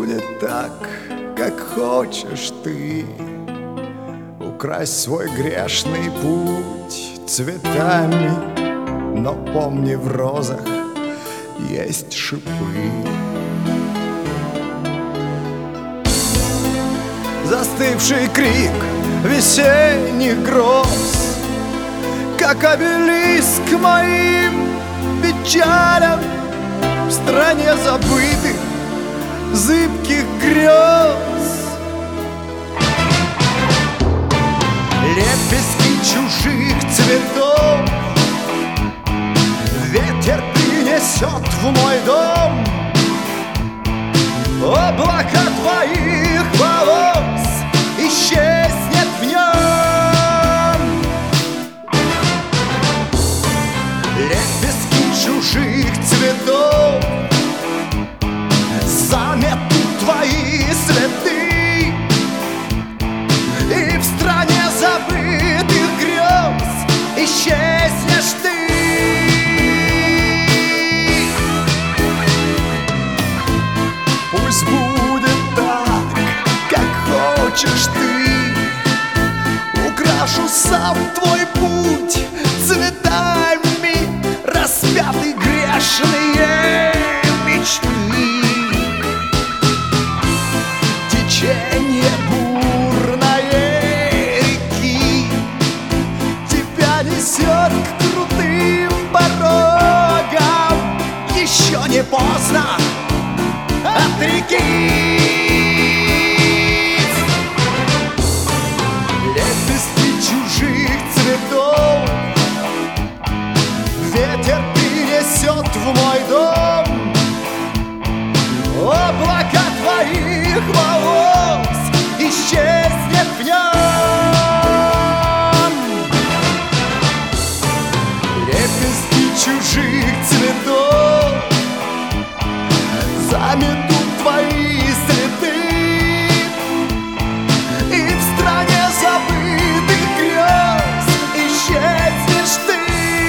будет так, как хочешь ты. Укрась свой грешный путь цветами, но помни, в розах есть шипы. Застывший крик весенних гроз, как обелиск моим печалям в стране забытых зыбких грез. Лепестки чужих цветов ветер принесет в мой дом. Облака твоих волос исчезнет в нем. Лепестки чужих цветов заметут твои следы, и в стране забытых грез исчезнешь ты. Пусть будет так, как хочешь ты. Украшу сам твой путь цветами, распяты грешные мечты. Течение бурной реки тебя несет к крутым порогам. Еще не поздно отрекись. Лепестки чужих цветов ветер принесет в мой дом. Облака твоих волос исчезнет в нем. Лепестки чужих цветов заметут твои следы, и в стране забытых грез исчезнешь ты.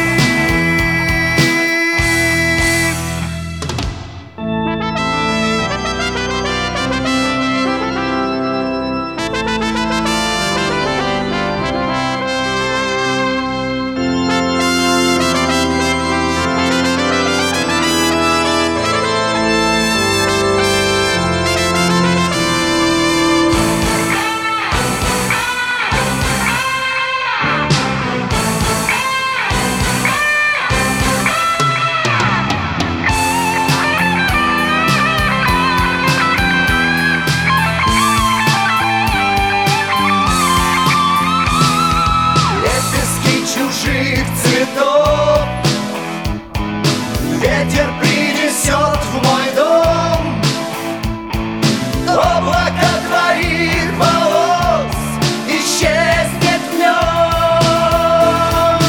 Ветер принесет в мой дом. Облака твоих волос исчезнет в нем.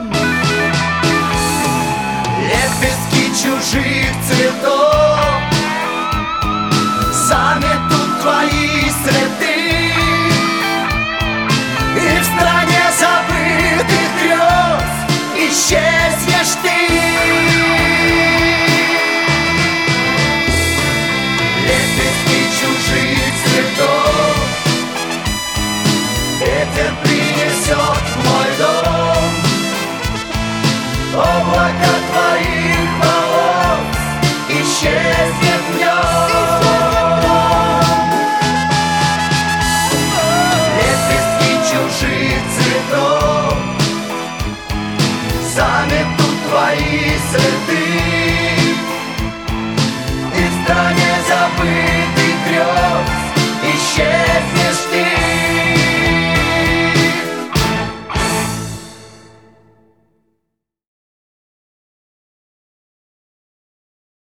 Лепестки чужих цветов заметут твои следы, и в стране забытых грез исчезнешь ты. Ветер принесет в мой дом. Облака твоих волос исчезнет в нем. Лепестки чужих цветов заметут твои следы,